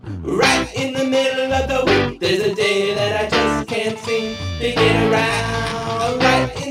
Right in the middle of the week, there's a day that I just can't seem to get around. Right